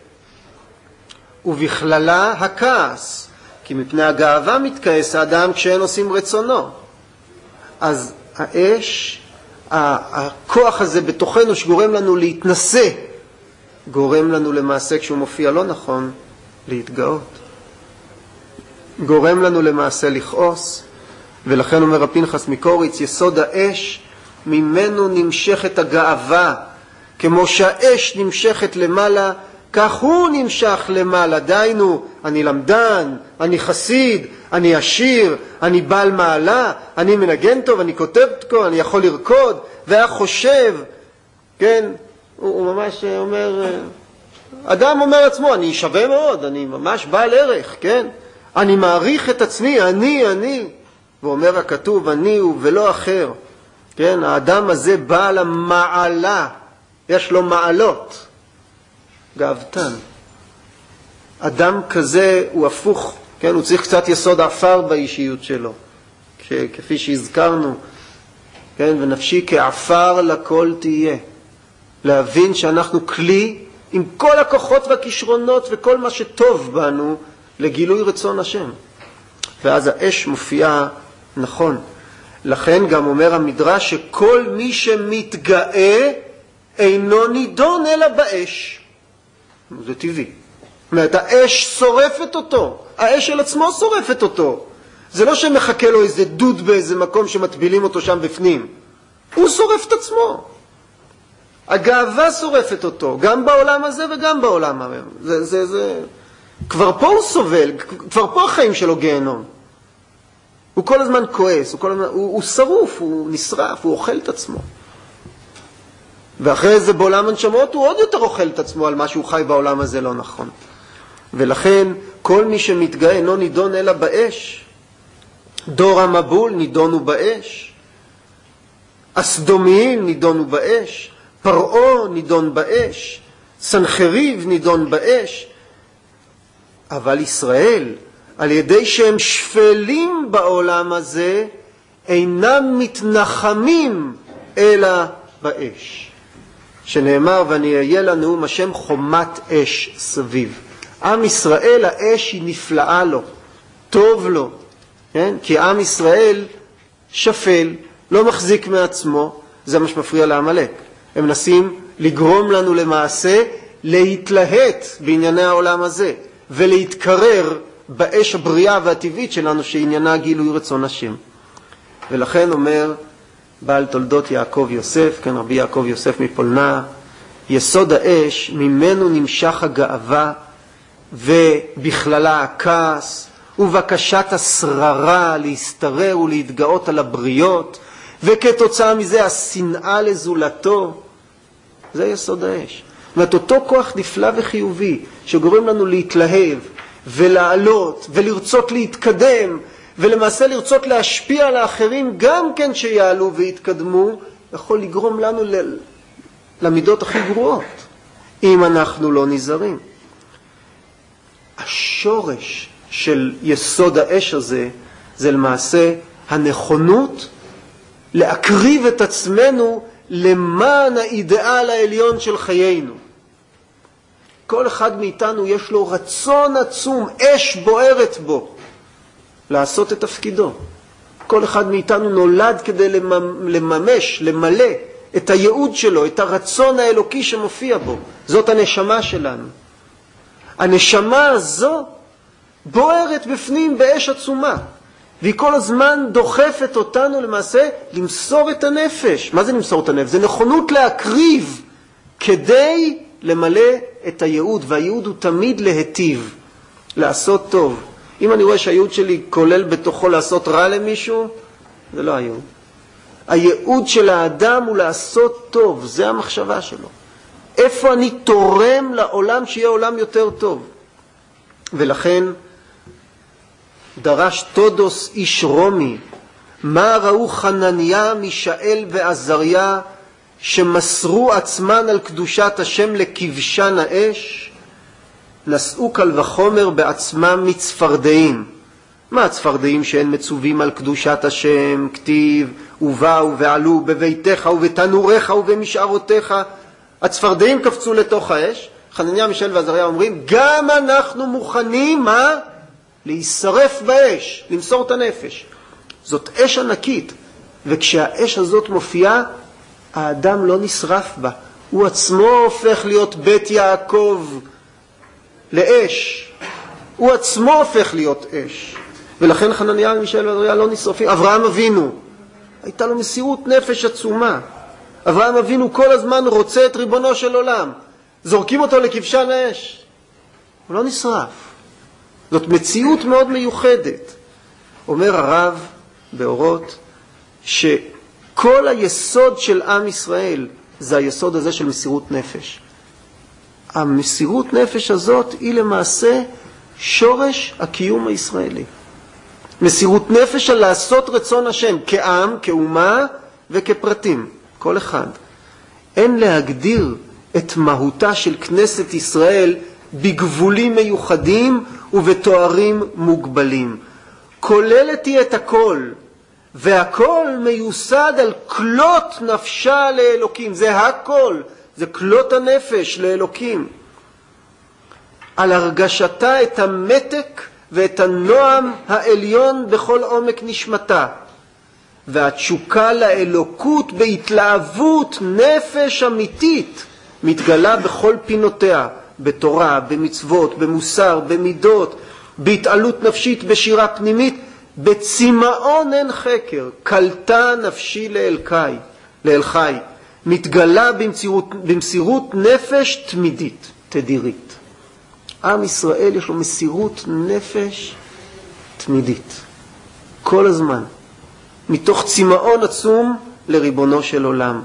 ובכללה הכעס, כי מפני הגאווה מתכעס האדם כשאין עושים רצונו. אז האש, הכוח הזה בתוכנו שגורם לנו להתנסה, גורם לנו למעשה כשהוא מופיע לא נכון, להתגאות. גורם לנו למעשה לכעוס, ולכן אומר הפנחס מקוריץ, יסוד האש, ממנו נמשכת הגאווה, כמו שהאש נמשכת למעלה, כך הוא נמשך למעלה. דיינו, אני למדן, אני חסיד, אני עשיר, אני בעל מעלה, אני מנגן טוב, אני כותב טוב, אני יכול לרקוד, והיה חושב, כן, הוא ממש אומר, אדם אומר עצמו, אני שווה מאוד, אני ממש בעל ערך, כן? אני מעריך את עצמי, אני, ואומר הכתוב, אני הוא ולא אחר, כן? האדם הזה בעל המעלה, יש לו מעלות, גאוותן. אדם כזה הוא הפוך, כן? הוא צריך קצת יסוד עפר באישיות שלו, כפי שהזכרנו, כן? ונפשי כעפר לכל תהיה. להבין שאנחנו כלי עם כל הכוחות והכישרונות וכל מה שטוב בנו לגילוי רצון השם. ואז האש מופיעה נכון. לכן גם אומר המדרש שכל מי שמתגאה אינו נידון אלא באש. זה טבעי. זאת אומרת, האש שורפת אותו. האש של עצמו שורפת אותו. זה לא שמחכה לו איזה דוד באיזה מקום שמטבילים אותו שם בפנים. הוא שורף את עצמו. הגאווה שורפת אותו, גם בעולם הזה וגם בעולם הזה. כבר פה הוא סובל, כבר פה החיים שלו גיהנום. הוא כל הזמן כועס, הוא שרוף, הוא נשרף, הוא אוכל את עצמו. ואחרי זה בעולם הנשמות הוא עוד יותר אוכל את עצמו על מה שהוא חי בעולם הזה לא נכון. ולכן כל מי שמתגאה אינו נידון אלא באש. דור המבול נידונו באש. הסדומיים נידונו באש. פרעה נידון באש, סנחריב נידון באש. אבל ישראל, על ידי שהם שפלים בעולם הזה, אינם מתנחמים אלא באש. שנאמר, ואני אהיה לנאום השם חומת אש סביב. עם ישראל, האש היא נפלאה לו, טוב לו, כן? כי עם ישראל שפל, לא מחזיק מעצמו, זה מה שמפריע לעמלק. הם מנסים לגרום לנו למעשה להתלהט בענייני העולם הזה, ולהתקרר באש הבריאה והטבעית שלנו שעניינה גילוי רצון השם. ולכן אומר בעל תולדות יעקב יוסף, כן, רבי יעקב יוסף מפולנה, יסוד האש ממנו נמשך הגאווה, ובכללה הכעס, ובקשת השררה להסתרר ולהתגאות על הבריות, וכתוצאה מזה השנאה לזולתו. זה יסוד האש. זאת אומרת, אותו כוח נפלא וחיובי שגורם לנו להתלהב ולעלות ולרצות להתקדם, ולמעשה לרצות להשפיע על האחרים גם כן שיעלו ויתקדמו, יכול לגרום לנו למידות הכי גרועות, אם אנחנו לא נזהרים. השורש של יסוד האש הזה, זה למעשה הנכונות להקריב את עצמנו למען האידאל העליון של חיינו. כל אחד מאיתנו יש לו רצון עצום, אש בוערת בו, לעשות את תפקידו. כל אחד מאיתנו נולד כדי לממש, למלא את הייעוד שלו, את הרצון האלוקי שמופיע בו. זאת הנשמה שלנו. הנשמה הזו בוערת בפנים באש עצומה, והיא כל הזמן דוחפת אותנו למעשה למסור את הנפש. מה זה למסור את הנפש? זה נכונות להקריב כדי למלא את הייעוד, והייעוד הוא תמיד להיטיב, לעשות טוב. אם אני רואה שהייעוד שלי כולל בתוכו לעשות רע למישהו, זה לא הייעוד. הייעוד של האדם הוא לעשות טוב, זה המחשבה שלו. איפה אני תורם לעולם שיהיה עולם יותר טוב? ולכן דרש תודוס איש רומי, מה ראו חנניה, מישאל ועזריה, שמסרו עצמן על קדושת השם לכבשן האש, נשאו קל וחומר בעצמם מצפרדעים. מה הצפרדעים שהן מצווים על קדושת השם? כתיב, ובאו ועלו בביתך ובתנוריך ובמשערותיך. הצפרדעים קפצו לתוך האש. חנניה, מישאל ועזריה אומרים, גם אנחנו מוכנים, מה? להישרף באש, למסור את הנפש. זאת אש ענקית, וכשהאש הזאת מופיעה, האדם לא נשרף בה. הוא עצמו הופך להיות בית יעקב לאש. הוא עצמו הופך להיות אש. ולכן חנניה, מישאל ועזריה לא נשרפים. אברהם אבינו, הייתה לו מסירות נפש עצומה. אברהם אבינו כל הזמן רוצה את ריבונו של עולם. זורקים אותו לכבשן האש, הוא לא נשרף. זאת מציאות מאוד מיוחדת. אומר הרב באורות שכל היסוד של עם ישראל זה היסוד הזה של מסירות נפש. המסירות נפש הזאת היא למעשה שורש הקיום הישראלי. מסירות נפש על לעשות רצון השם כעם, כאומה וכפרטים, כל אחד. אין להגדיר את מהותה של כנסת ישראל בגבולים מיוחדים ובתוארים מוגבלים. כוללת היא את הכל, והכל מיוסד על כלות נפשה לאלוקים. זה הכל, זה כלות הנפש לאלוקים. על הרגשתה את המתק ואת הנועם העליון בכל עומק נשמתה, והתשוקה לאלוקות בהתלהבות נפש אמיתית מתגלה בכל פינותיה, בתורה, במצוות, במוסר, במידות, בהתעלות נפשית, בשירה פנימית, בצמאון אין חקר. קלטה נפשי לאל חי, מתגלה במסירות נפש תמידית, תדירית. עם ישראל יש לו מסירות נפש תמידית, כל הזמן, מתוך צמאון עצום לריבונו של עולם.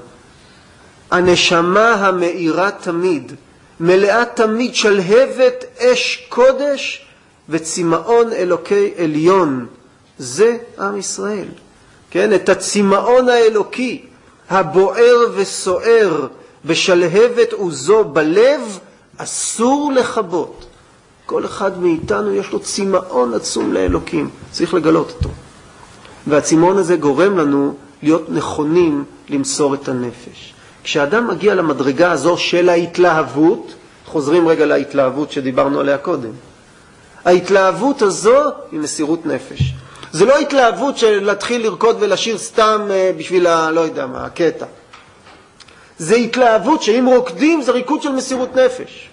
הנשמה המאירה תמיד, מלאה תמיד, שלהבת אש קודש וצמאון אלוקי עליון. זה עם ישראל. כן? את הצמאון האלוקי, הבוער וסוער, בשלהבת עוזו בלב, אסור לחבות. כל אחד מאיתנו יש לו צמאון עצום לאלוקים. צריך לגלות אותו. והצמאון הזה גורם לנו להיות נכונים למסור את הנפש. כשאדם מגיע למדרגה הזו של ההתלהבות, חוזרים רגע להתלהבות שדיברנו עליה קודם. ההתלהבות הזו היא מסירות נפש. זה לא התלהבות של להתחיל לרקוד ולשיר סתם בשביל לא יודע מה, הקטע. זה התלהבות שאם רוקדים זה ריקוד של מסירות נפש.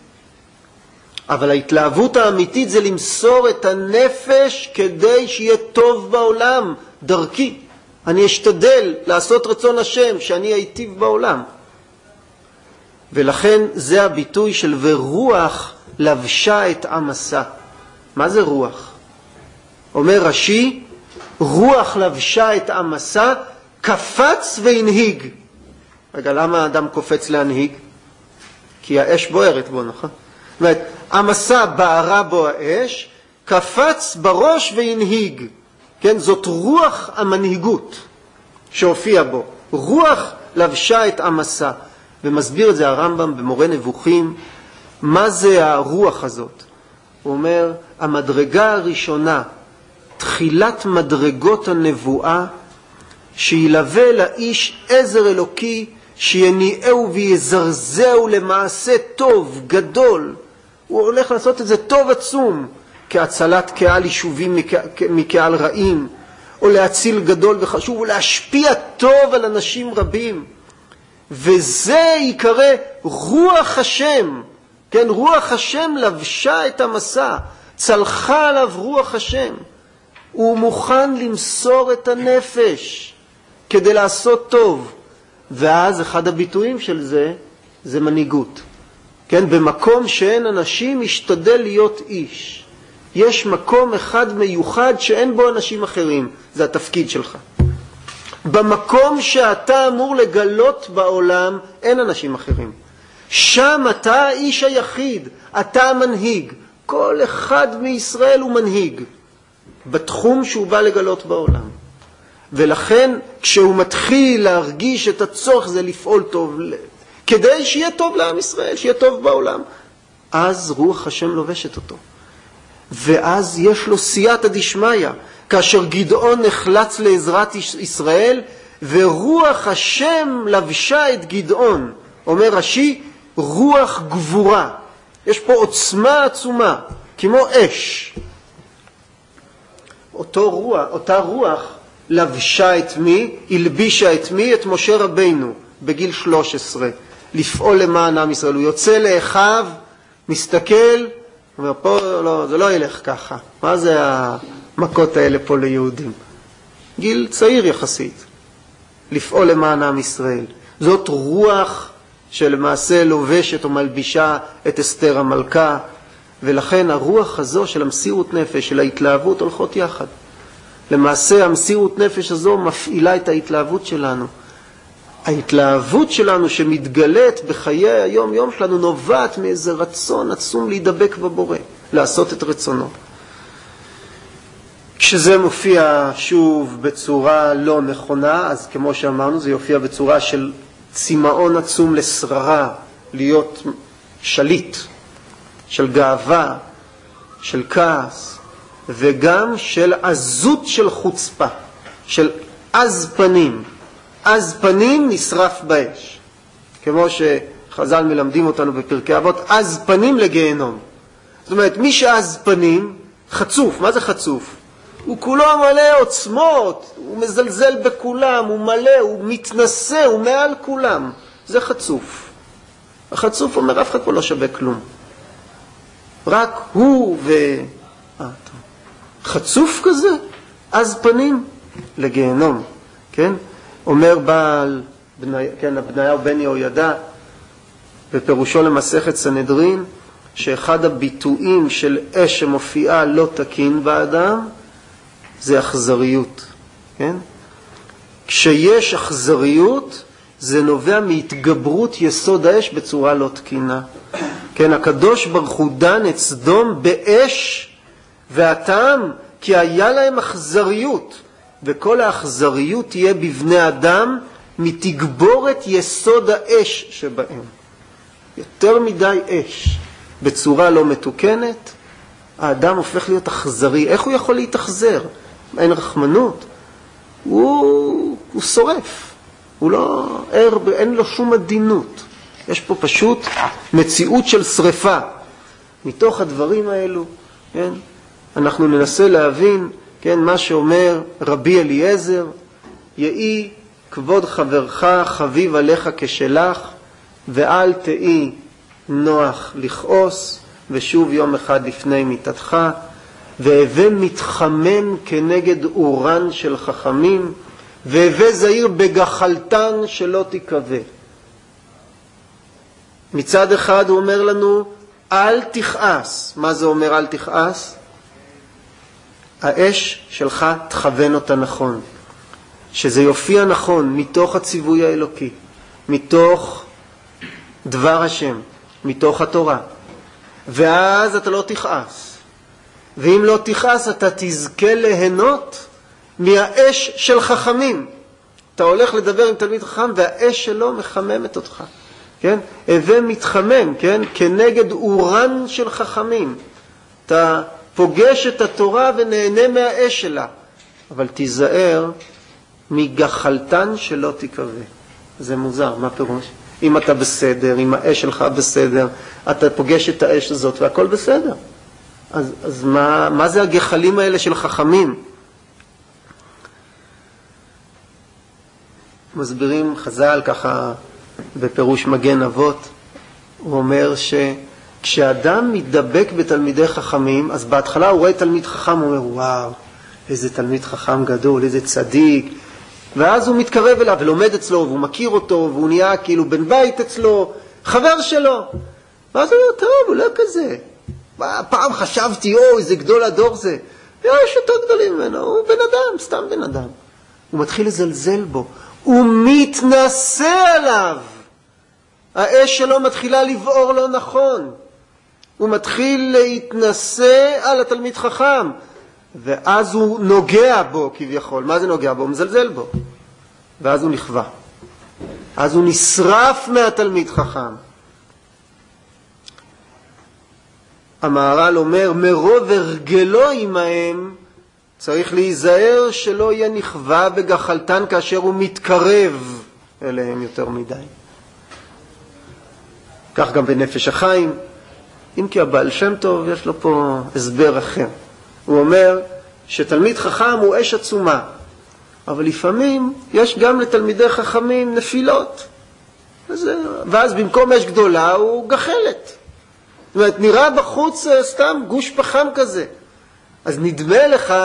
אבל ההתלהבות האמיתית זה למסור את הנפש כדי שיהיה טוב בעולם, דרכי. אני אשתדל לעשות רצון השם, שאני הייטיב בעולם. ולכן זה הביטוי של ורוח לבשה את עמסה. מה זה רוח? אומר רש"י, רוח לבשה את עמסה, קפץ והנהיג. רגע, למה האדם קופץ להנהיג? כי האש בוערת בו, נכון? זאת אומרת, עמסה בערה בו האש, קפץ בראש והנהיג. כן, זאת רוח המנהיגות שהופיע בו. רוח לבשה את עמסה. ומסביר את זה הרמב"ם במורה נבוכים, מה זה הרוח הזאת? הוא אומר, המדרגה הראשונה, תחילת מדרגות הנבואה, שילווה לאיש עזר אלוקי, שיניעהו ויזרזהו למעשה טוב, גדול. הוא הולך לעשות את זה טוב עצום, כהצלת קהל יישובים מקהל רעים, או להציל גדול וחשוב, ולהשפיע טוב על אנשים רבים. וזה יקרא רוח השם. כן, רוח השם לבשה את המסע, צלחה עליו רוח השם. הוא מוכן למסור את הנפש כדי לעשות טוב. ואז אחד הביטויים של זה מנהיגות. כן, במקום שאין אנשים משתדל להיות איש. יש מקום אחד מיוחד שאין בו אנשים אחרים, זה התפקיד שלך. במקום שאתה אמור לגלות בעולם אין אנשים אחרים. שם אתה האיש היחיד, אתה המנהיג. כל אחד מישראל הוא מנהיג בתחום שהוא בא לגלות בעולם. ולכן כשהוא מתחיל להרגיש את הצורך זה לפעול טוב, כדי שיהיה טוב לעם ישראל, שיהיה טוב בעולם, אז רוח השם לובשת אותו. ואז יש לו סייעתא דשמיא, כאשר גדעון נחלץ לעזרת ישראל, ורוח השם לבשה את גדעון. אומר רש"י, רוח גבורה. יש פה עוצמה עצומה, כמו אש. אותה רוח לבשה את מי? הלבישה את מי? את משה רבינו, בגיל 13, לפעול למען עם ישראל. הוא יוצא לאחיו, מסתכל, אומר, פה לא, זה לא ילך ככה. מה זה המכות האלה פה ליהודים? גיל צעיר יחסית, לפעול למען עם ישראל. זאת רוח שלמעשה לובשת או מלבישה את אסתר המלכה, ולכן הרוח הזו של המסירות נפש, של ההתלהבות, הולכות יחד. למעשה המסירות נפש הזו מפעילה את ההתלהבות שלנו. ההתלהבות שלנו שמתגלית בחיי היום יום שלנו נובעת מאיזה רצון עצום להידבק בבורא, לעשות את רצונו. כשזה מופיע שוב בצורה לא נכונה, אז כמו שאמרנו, זה יופיע בצורה של צמאון עצום לשררה, להיות שליט, של גאווה, של כעס, וגם של עזות של חוצפה, של עז פנים. עז פנים נשרף באש. כמו שחז"ל מלמדים אותנו בפרקי אבות, עז פנים לגיהנום. זאת אומרת, מי שעז פנים, חצוף. מה זה חצוף? הוא כולו מלא עוצמות, הוא מזלזל בכולם, הוא מלא, הוא מתנשא, הוא מעל כולם. זה חצוף. החצוף אומר, אף אחד פה לא שווה כלום. רק הוא חצוף כזה, עז פנים לגיהנום. כן? אומר בעל, כן, בניהו בן יהוידע, בפירושו למסכת סנהדרין, שאחד הביטויים של אש שמופיעה לא תקין באדם, זה אכזריות. כן? כשיש אכזריות, זה נובע מהתגברות יסוד האש בצורה לא תקינה. כן, הקדוש ברוך הוא דן את סדום באש, והטעם כי היה להם אכזריות, וכל האכזריות תהיה בבני אדם מתגבורת יסוד האש שבהם. יותר מדי אש בצורה לא מתוקנת, האדם הופך להיות אכזרי. איך הוא יכול להתאכזר? אין רחמנות. הוא שורף. הוא לא ער, אין לו שום עדינות. יש פה פשוט מציאות של שריפה. מתוך הדברים האלו, כן, אנחנו ננסה להבין, כן, מה שאומר רבי אליעזר, יהי כבוד חברך חביב עליך כשלך, ואל תהי נוח לכעוס, ושוב יום אחד לפני מיתתך, והווה מתחמם כנגד אורן של חכמים, והווה זהיר בגחלתן שלא תקווה. מצד אחד הוא אומר לנו, אל תכעס. מה זה אומר אל תכעס? האש שלך תכוון אותה נכון. שזה יופיע נכון מתוך הציווי האלוקי, מתוך דבר השם, מתוך התורה. ואז אתה לא תכעס. ואם לא תכעס, אתה תזכה ליהנות מהאש של חכמים. אתה הולך לדבר עם תלמיד חכם, והאש שלו מחממת אותך. כן? הווה מתחמם, כן? כנגד אורן של חכמים. אתה פוגש את התורה ונהנה מהאש שלה. אבל תיזהר מגחלתן שלא תקווה. זה מוזר, מה פירוש? אם אתה בסדר, אם האש שלך בסדר, אתה פוגש את האש הזאת והכל בסדר. אז מה זה הגחלים האלה של חכמים? מסבירים חז"ל ככה בפירוש מגן אבות. הוא אומר שכשאדם מתדבק בתלמידי חכמים, אז בהתחלה הוא רואה תלמיד חכם, הוא אומר וואו, איזה תלמיד חכם גדול, איזה צדיק. ואז הוא מתקרב אליו ולומד אצלו, והוא מכיר אותו, והוא נהיה כאילו בן בית אצלו, חבר שלו. ואז הוא אומר, טוב, הוא לא כזה. פעם חשבתי, איזה גדול הדור זה. יש יותר גדולים ממנו, הוא בן אדם, סתם בן אדם. הוא מתחיל לזלזל בו. הוא מתנסה עליו. האש שלו מתחילה לבעור לא נכון. הוא מתחיל להתנסה על התלמיד חכם. ואז הוא נוגע בו כביכול. מה זה נוגע בו? הוא מזלזל בו. ואז הוא נכווה. אז הוא נשרף מהתלמיד חכם. המהר"ל אומר, מרוב הרגלו עמהם, צריך להיזהר שלא יהיה נכווה בגחלתן כאשר הוא מתקרב אליהם יותר מדי. כך גם בנפש החיים. אם כי הבעל שם טוב יש לו פה הסבר אחר. הוא אומר שתלמיד חכם הוא אש עצומה, אבל לפעמים יש גם לתלמידי חכמים נפילות. ואז במקום אש גדולה הוא גחלת. זאת אומרת, נראה בחוץ סתם גוש פחם כזה. אז נדמה לך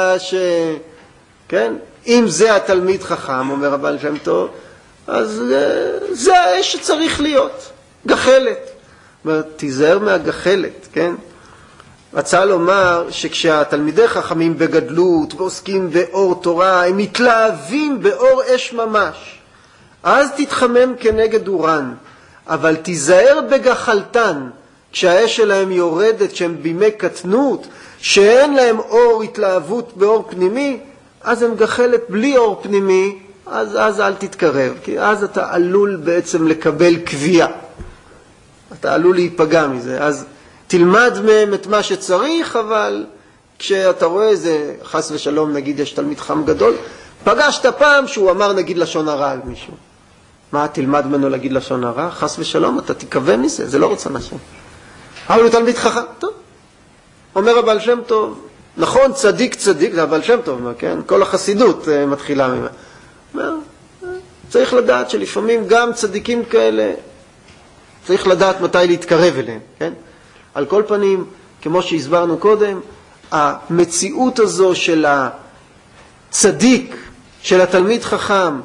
כן, אם זה התלמיד חכם, אומר הבעל שם טוב, אז זה האש שצריך להיות, גחלת. זאת אומרת, תיזהר מהגחלת, כן? רצה לומר שכשהתלמידי חכמים בגדלות ועוסקים באור תורה, הם מתלהבים באור אש ממש. אז תתחמם כנגד אורן, אבל תיזהר בגחלתן, כשהאש שלהם יורדת, כשהם בימי קטנות, שאין להם אור התלהבות באור פנימי, אז הם גחלת בלי אור פנימי, אז אל תתקרב, כי אז אתה עלול בעצם לקבל קביעה. אתה עלול להיפגע מזה, אז תלמד מהם את מה שצריך, אבל כשאתה רואה איזה, חס ושלום, נגיד יש תלמיד חכם גדול, פגשת פעם שהוא אמר נגיד לשון הרע על מישהו. מה, תלמד ממנו להגיד לשון הרע? חס ושלום, אתה תקווה מזה, זה לא רצון השם. אבל הוא תלמיד חכם, טוב. אומר הבעל שם טוב, נכון, צדיק, זה הבעל שם טוב, כן? כל החסידות מתחילה ממנו. צריך לדעת שלפעמים גם צדיקים כאלה, צריך לדעת מתי להתקרב אליהם, כן? על כל פנים, כמו שהסברנו קודם, המציאות הזו של הצדיק, של התלמיד חכם,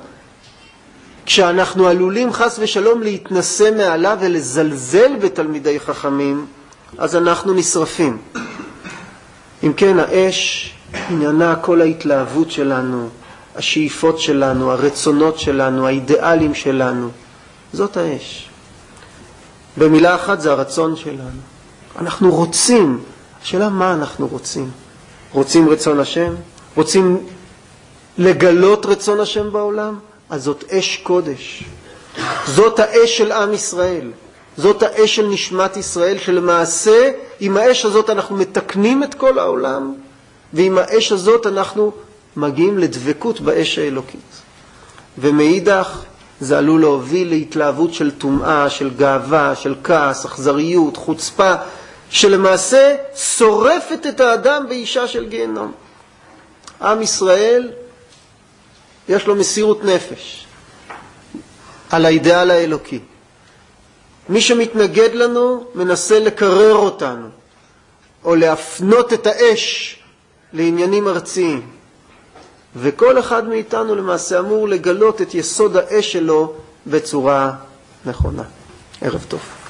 כשאנחנו עלולים חס ושלום להתנסה מעליו ולזלזל בתלמידי חכמים, אז אנחנו נשרפים. אם כן, האש עניינה כל ההתלהבות שלנו, השאיפות שלנו, הרצונות שלנו, האידיאלים שלנו. זאת האש. במילה אחת זה הרצון שלנו. אנחנו רוצים. השאלה מה אנחנו רוצים? רוצים רצון השם? רוצים לגלות רצון השם בעולם? אז זאת אש קודש. זאת האש של עם ישראל. זאת האש של נשמת ישראל, שלמעשה עם האש הזאת אנחנו מתקנים את כל העולם, ועם האש הזאת אנחנו מגיעים לדבקות באש האלוקית. ומאידך זה עלול להוביל להתלהבות של טומאה, של גאווה, של כעס, אכזריות, חוצפה, שלמעשה שורפת את האדם באישה של גיהנום. עם ישראל יש לו מסירות נפש על האידאל האלוקי. מי שמתנגד לנו מנסה לקרר אותנו, או להפנות את האש לעניינים ארציים. וכל אחד מאיתנו למעשה אמור לגלות את יסוד האש שלו בצורה נכונה. ערב טוב.